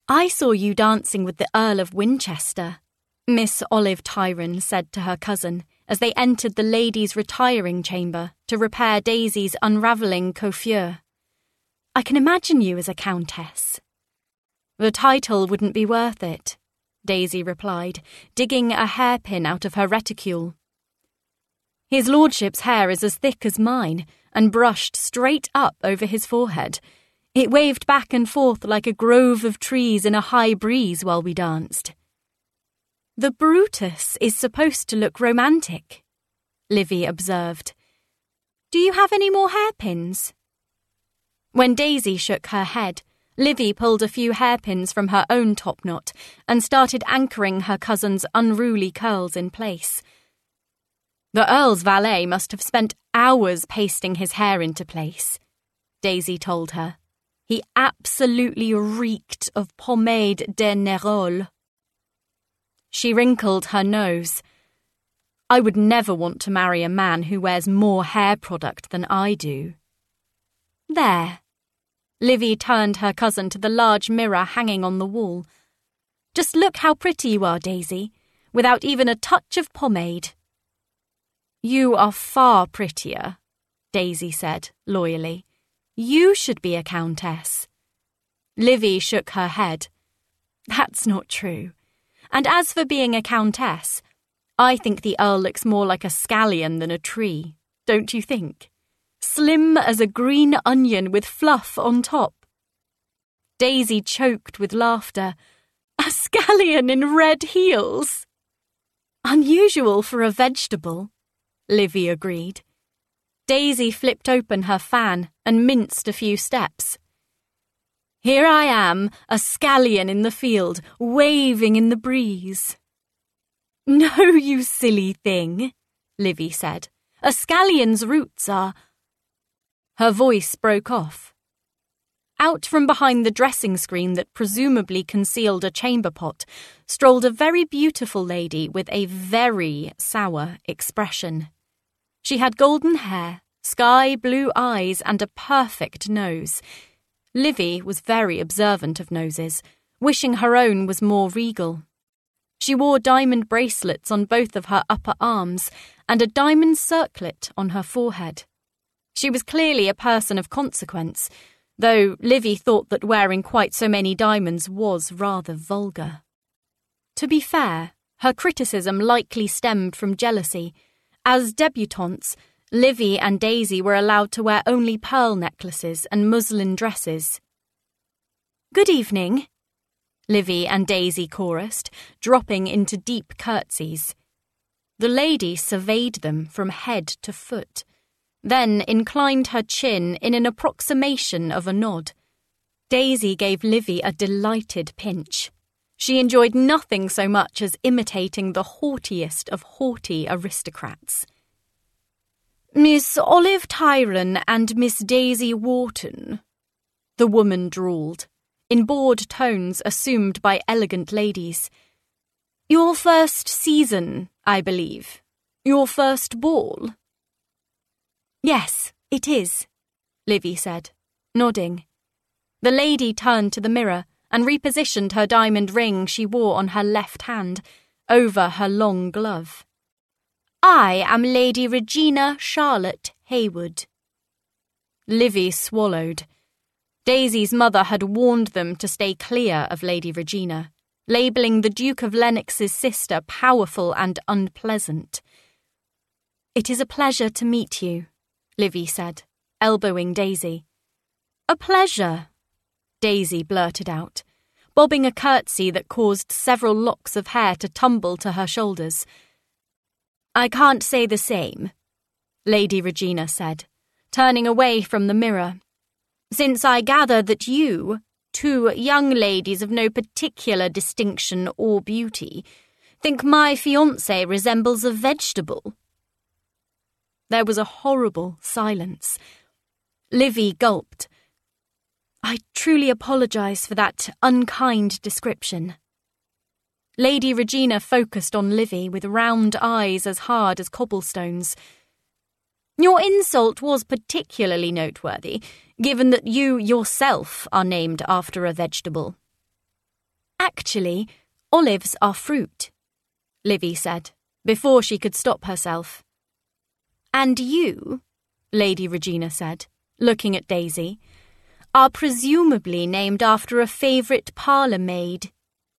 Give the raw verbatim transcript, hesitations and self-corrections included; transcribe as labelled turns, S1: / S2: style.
S1: "I saw you dancing with the Earl of Winchester," Miss Olive Tyrone said to her cousin as they entered the ladies' retiring chamber to repair Daisy's unravelling coiffure. "I can imagine you as a countess." "The title wouldn't be worth it," Daisy replied, digging a hairpin out of her reticule. "His lordship's hair is as thick as mine and brushed straight up over his forehead. It waved back and forth like a grove of trees in a high breeze while we danced." "The Brutus is supposed to look romantic," Livy observed. "Do you have any more hairpins?" When Daisy shook her head, Livy pulled a few hairpins from her own topknot and started anchoring her cousin's unruly curls in place. "The Earl's valet must have spent hours pasting his hair into place," Daisy told her. "He absolutely reeked of pomade de Nerol." She wrinkled her nose. "I would never want to marry a man who wears more hair product than I do." "There." Livy turned her cousin to the large mirror hanging on the wall. "Just look how pretty you are, Daisy, without even a touch of pomade." "You are far prettier," Daisy said, loyally. "You should be a countess." Livy shook her head. "That's not true. And as for being a countess, I think the Earl looks more like a scallion than a tree, don't you think? Slim as a green onion with fluff on top." Daisy choked with laughter. "A scallion in red heels?" "Unusual for a vegetable," Livy agreed. Daisy flipped open her fan and minced a few steps. "Here I am, a scallion in the field, waving in the breeze." "No, you silly thing," Livy said. "A scallion's roots are—" Her voice broke off. Out from behind the dressing screen that presumably concealed a chamber pot strolled a very beautiful lady with a very sour expression. She had golden hair, sky-blue eyes, and a perfect nose. Livy was very observant of noses, wishing her own was more regal. She wore diamond bracelets on both of her upper arms and a diamond circlet on her forehead. She was clearly a person of consequence, though Livy thought that wearing quite so many diamonds was rather vulgar. To be fair, her criticism likely stemmed from jealousy. As debutantes, Livy and Daisy were allowed to wear only pearl necklaces and muslin dresses. "Good evening," Livy and Daisy chorused, dropping into deep curtsies. The lady surveyed them from head to foot, then inclined her chin in an approximation of a nod. Daisy gave Livy a delighted pinch. She enjoyed nothing so much as imitating the haughtiest of haughty aristocrats. "Miss Olive Tyrone and Miss Daisy Wharton," the woman drawled, in bored tones assumed by elegant ladies. "Your first season, I believe. Your first ball." "Yes, it is," Livy said, nodding. The lady turned to the mirror and repositioned her diamond ring she wore on her left hand, over her long glove. "I am Lady Regina Charlotte Haywood." Livy swallowed. Daisy's mother had warned them to stay clear of Lady Regina, labelling the Duke of Lennox's sister powerful and unpleasant. "It is a pleasure to meet you," Livy said, elbowing Daisy. "A pleasure," Daisy blurted out, bobbing a curtsy that caused several locks of hair to tumble to her shoulders. "I can't say the same," Lady Regina said, turning away from the mirror, "since I gather that you, two young ladies of no particular distinction or beauty, think my fiancé resembles a vegetable." There was a horrible silence. Livy gulped. "I truly apologise for that unkind description." Lady Regina focused on Livy with round eyes as hard as cobblestones. "Your insult was particularly noteworthy, given that you yourself are named after a vegetable." Actually, olives are fruit, Livy said, before she could stop herself. And you, Lady Regina said, looking at Daisy, are presumably named after a favourite parlour maid.